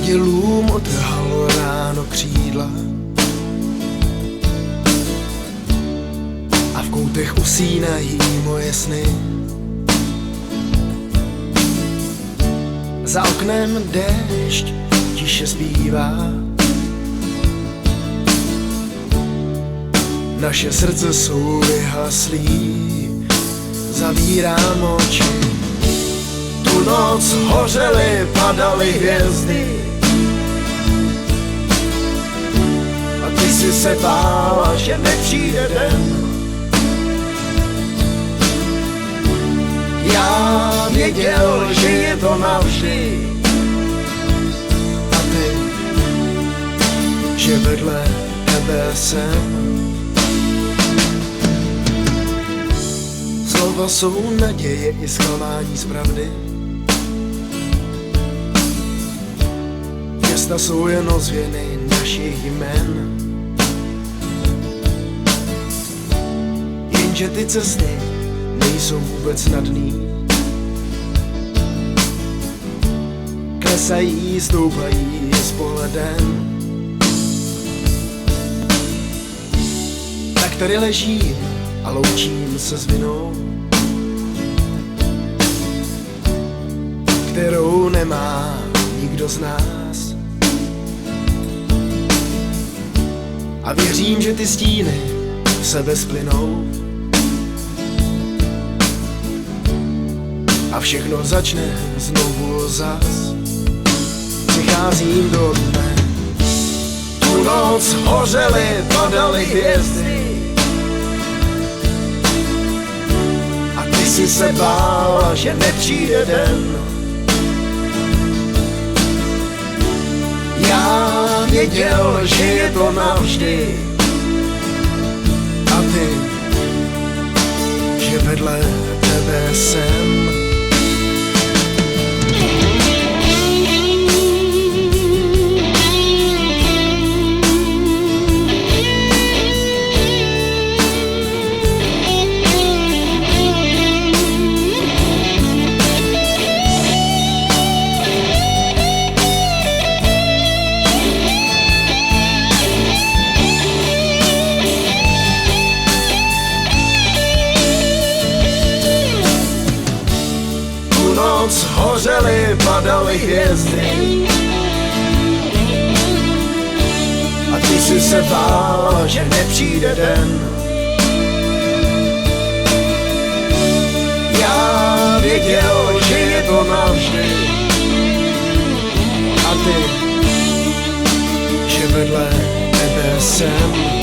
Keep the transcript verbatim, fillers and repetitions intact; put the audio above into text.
andělům odtrhalo ráno křídla a v koutech usínají moje sny. Za oknem déšť tiše zpívá, naše srdce jsou vyhaslí, zavírám oči. Tu noc hořely, padaly hvězdy a ty si se bála, že nepřijde den. Já věděl, že je to navždy a ty, že vedle tebe jsem. Slova jsou naděje i zklamání z pravdy. Města jsou jen ozvěny našich jmen. Jenže ty cesty nejsou vůbec snadný. Klesají, stoupají s pohledem. Tak tady ležím a loučím se s vinou, kterou nemá nikdo z nás. A věřím, že ty stíny v sebe splynou a všechno začne znovu zas. Přicházím do dne, tu noc hořely, padaly hvězdy a ty si se bála, že nepřijde den. Já věděl, že je to navždy a ty, že vedle tebe jsem. Hořely, padaly hvězdy a ty si se bála, že nepřijde den. Já věděl, že je to navždy a ty, že vedle tebe jsem.